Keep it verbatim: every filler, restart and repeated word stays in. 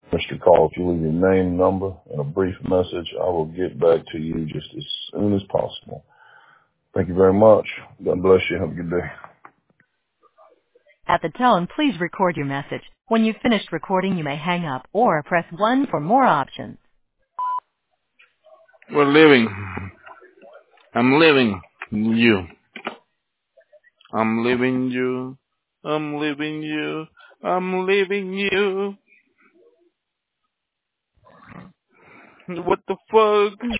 Mister Call, if you leave your name, number, and a brief message, I will get back to you just as soon as possible. Thank you very much. God bless you. Have a good day. At the tone, please record your message. When you've finished recording, you may hang up or press one for more options. We're living. I'm living you. I'm leaving you. I'm leaving you. I'm leaving you. What the fuck?